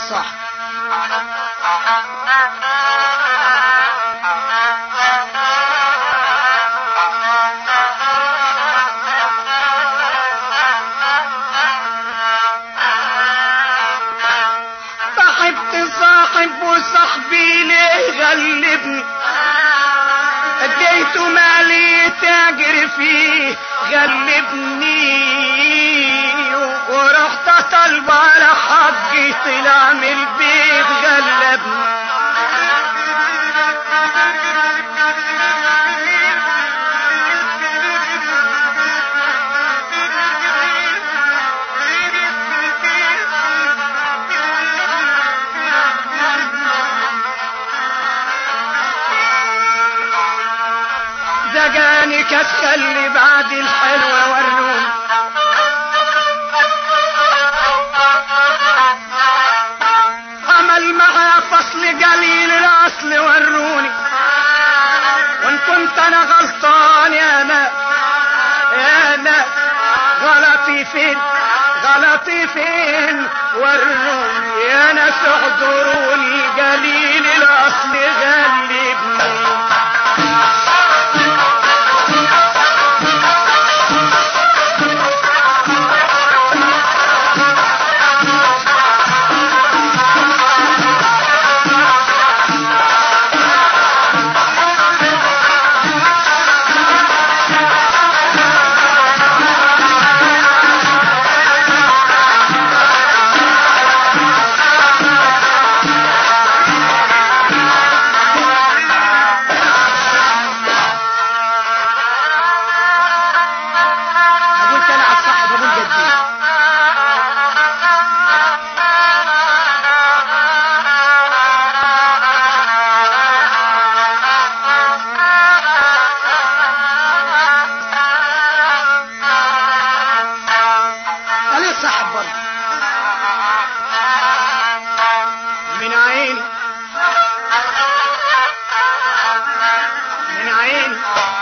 صح. صاحبت صاحب وصاحبي ليه غلبني، اديته مالي تاجر فيه غلبني، ورحت طلب على حقي طلع من البيت غلبني. زجاني كاس خلي بعد الحلوة وروني، عمل معاه فصل قليل الاصل وروني، وان كنت انا غلطان يا ناس يا ناس غلطي فين غلطي فين وروني، يا ناس اعذروني قليل الاصل غلبني. من عيني من عيني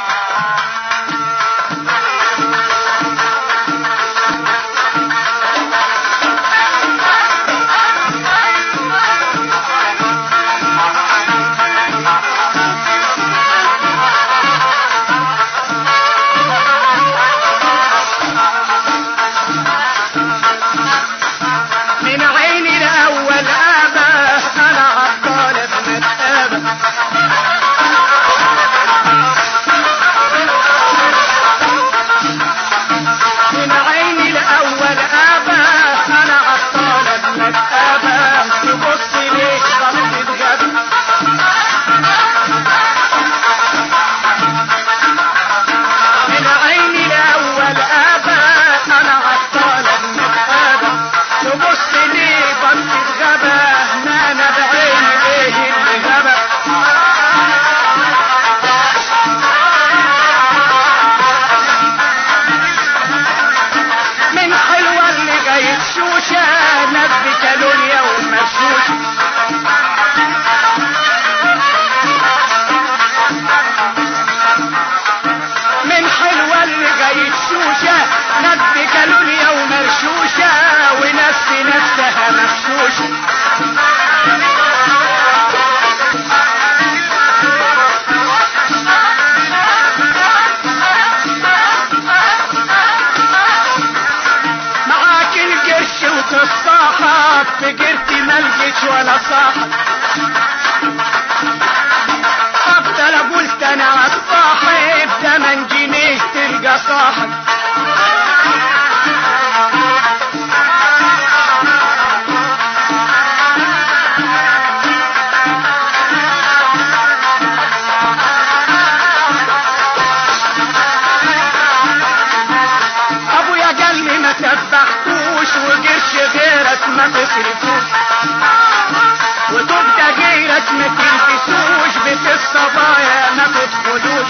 من عيني الأول أبا أنا عالطالب متأبى، من عيني الأول أبا أنا عالطالب متأبى، تبص ليه غلطة غبي من عيني الأول أبا أنا عالطالب متأبى، تبص ليه بصة غبا ما أنا بعيني إيه اللي غبا. من حلوة اللي جاية شوشة ناس بكالونيا ومشوشة، من حلوة اللي جاية شوشة ناس بكالونيا ومرشوشة، ونفس نفسها مفشوشة. معاك القرش وتصاحب في جرتي ملقتش ولا صاحب، افضل اقول انا عالصاحب 8 جنيه تلقى صاحب. ابويا قال لي ما تذبحتوش وقرش غيرك ما تصرفوش، وتبقى غيرك ما تلبسوش، بيت الصبايا ما تدخلوش،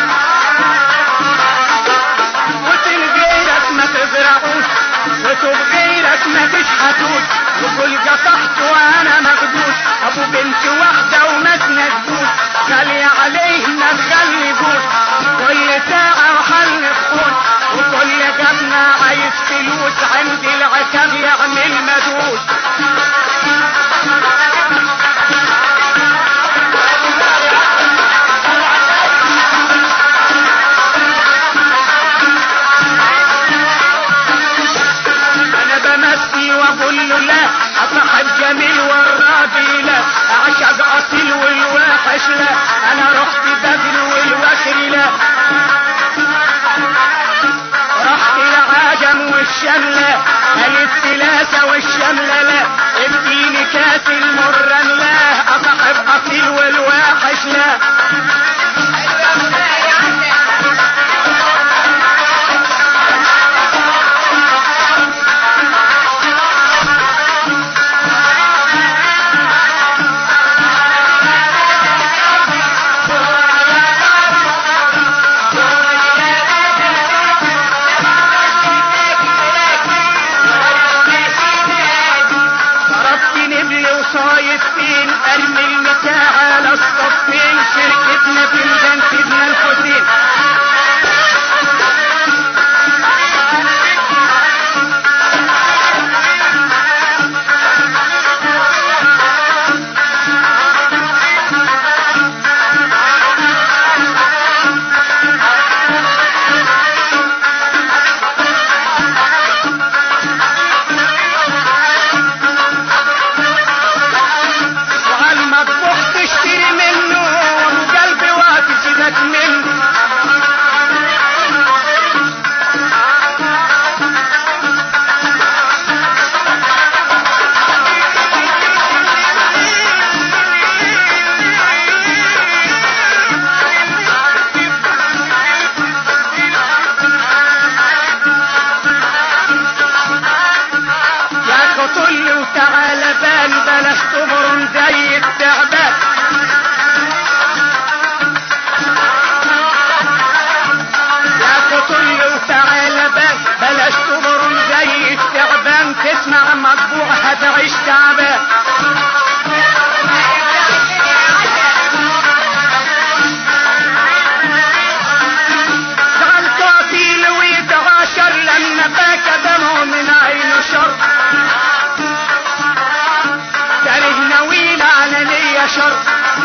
وتن غيرك ما تزرعوش، وتب غيرك ما تشحتوش، وكل قطعت وانا مخدوش، ابو بنت واحدة وما تنجوش، غالية عليه ما تغلبوش، كل ساعة وحل خون، وكل جبنة عايز فلوس، عندي العتاب يعمل مدوش. تعبان زعل قاتل ويتعاشر لما بكى دمه من عينه شر كاره نويل على نية شر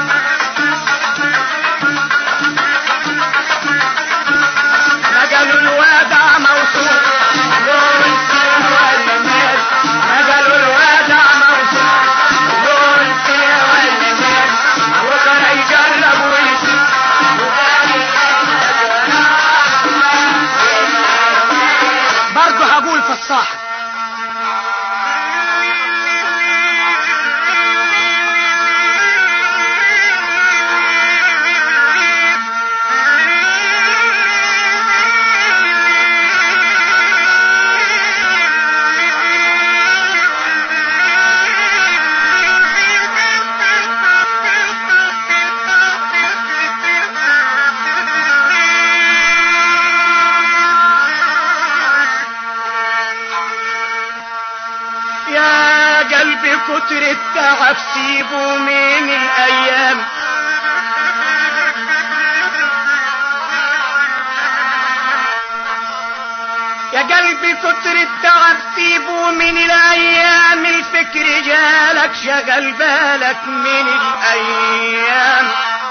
نقلوا الوادع موصول دول سوى الناس نقلوا الوادع موصول دول سوى الناس وكان يجرب ويسيب برضه هقول في الصاحب كتر التعب سيبه من الايام يا قلبي كتر التعب سيبه من الايام الفكر جالك شغل بالك من الايام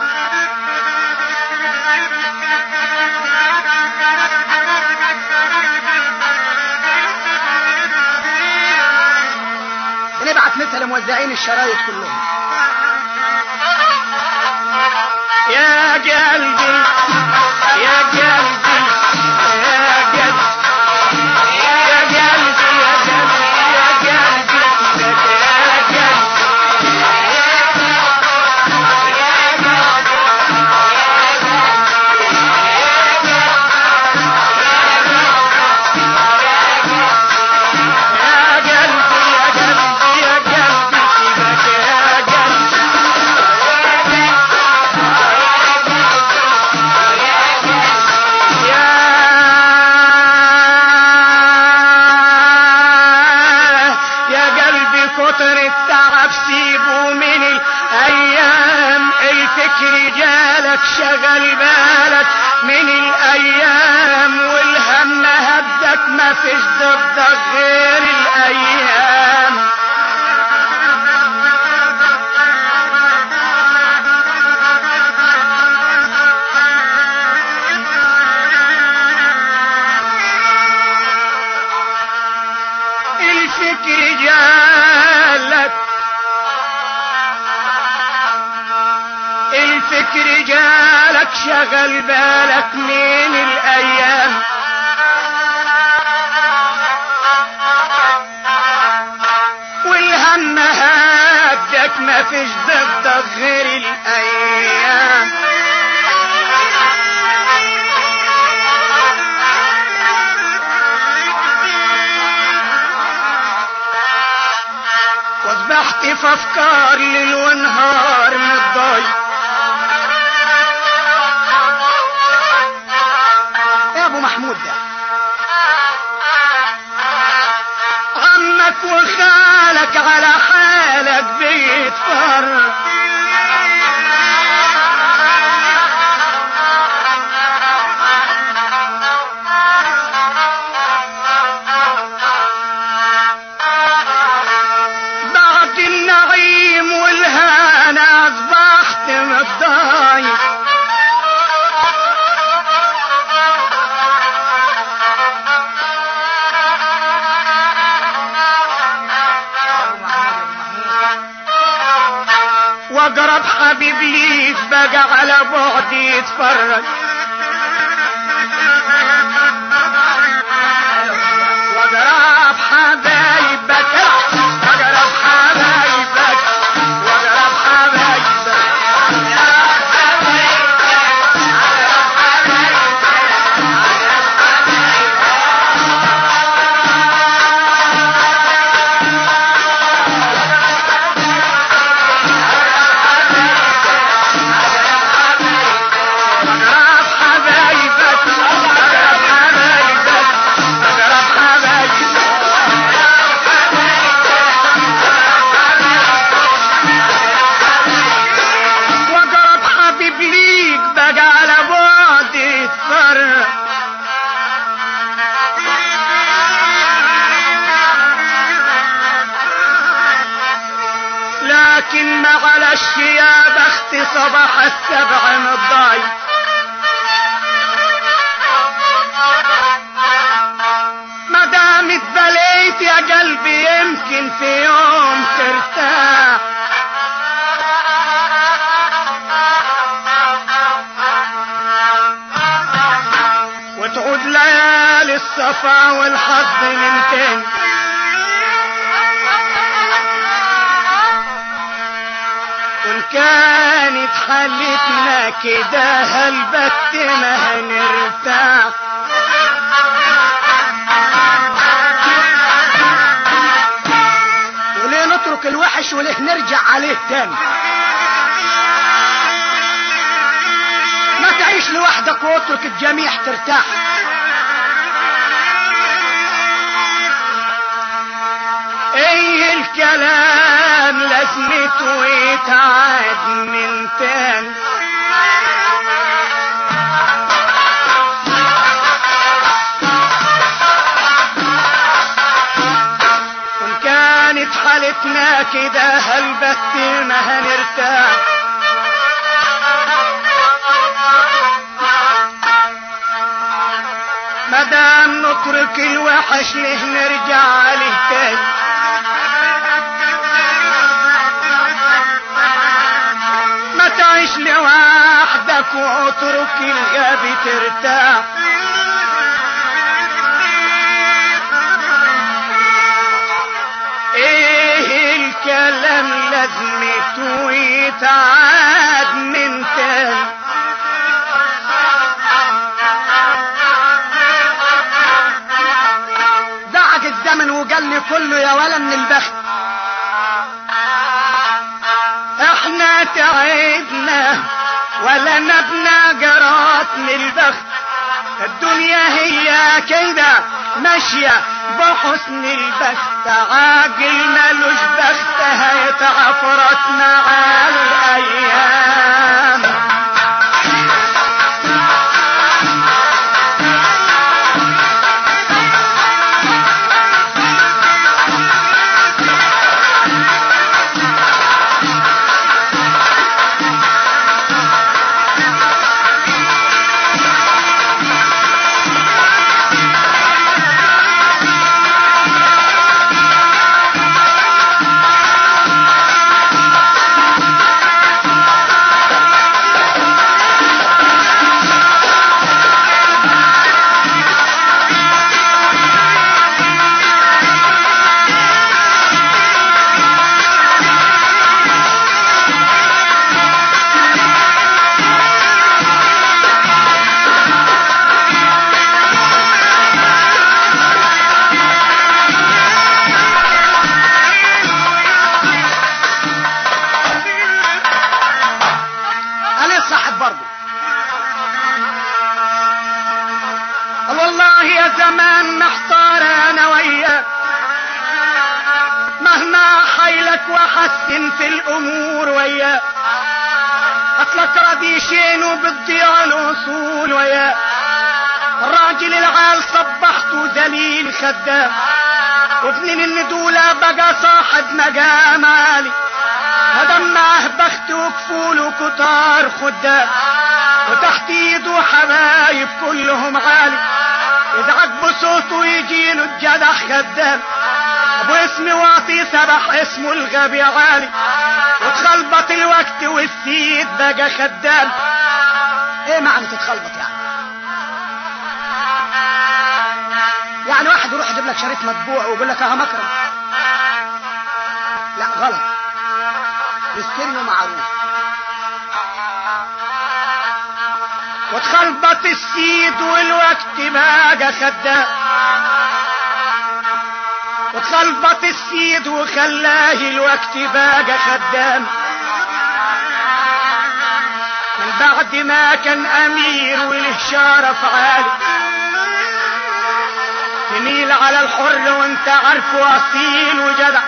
نبعت مثل موزعين الشرايط كلهم يا قلبي يا قلبي يا قلبي يا قلبي يا قلبي يا كتر التعب سيبه من الايام الفكر جالك شغل بالك من الايام والهم هدك ما فيش ضدك غير الايام الفكر جالك الفكر جالك شغل بالك من الايام والهم هدك ما فيش ضدك غير الايام واصبحت في افكار ليل ونهار متضايق يا ابو محمود ده عمك وخالك على حالك بيتفرج بعد النعيم والهنا اصبحت متضايق واقرب حبيب ليك بقى على بعد يتفرج واقرب حبايبك واقرب حبايبك واقرب حبايبك لكن معلش يا بخت صباح السبع مضايق. مدام اتبليت يا قلبي يمكن في يوم ترتاح، وتعود ليالي الصفا والحظ من تاني. وان كانت حالتنا كده هالبت ما هنرتاح. وليه نترك الوحش وليه نرجع عليه تاني؟ ما تعيش لوحدك واترك الجميع ترتاح. ايه الكلام لازمته يتعاد من تاني؟ وان كانت حالتنا كده هالبت ما هنرتاح. مدام نترك الوحش ليه نرجع عليه تاني؟ ما تعيش لوحدك واترك الغابة ترتاح. ايه الكلام لازمته يتعاد من تاني؟ دعك الزمن وقال لي كله يا ولا من البخت. احنا تعبنا ولا نبنا جرات من البخت. الدنيا هي كده ماشية بحسن البخت. عاجل مالوش بخت هيتعفرت مع الايام. والله يا زمان محتار انا وياك. مهما حيلك وحسن في الامور وياك. اصلك رضيشين وبتضيع الاصول وياك. الراجل العال صبحته ذليل خدام. وابن الندولة بقى صاحب مقام عالي. هدم معه بخت وكفول وكتار خدام. وتحت ايده حبايب كلهم عالي. يزعج بصوته يجيله الجدع خدام. ابو اسم واطي سبح اسمه الغبي عالي. وتخلبط الوقت والسيد بقى خدام. ايه معنى تتخلبط يعني واحد يروح يجيب لك شريط مطبوع ويقول لك اه مكرم. لا غلط. الاستيريو معروف. وتخلبط السيد والوقت بقى خدام. وتخلبط السيد وخلاه الوقت بقى خدام. من بعد ما كان امير وله شرف عالي. تميل على الحر وانت عارفه اصيل وجدع.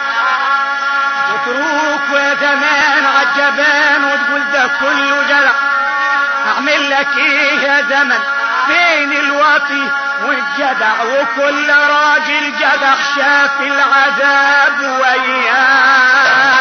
وتروك ويا زمان عالجبان وتقول ده كله جدع. اعمل لك ايه يا زمن فين الوطي والجدع؟ وكل راجل جدع شاف العذاب وياه.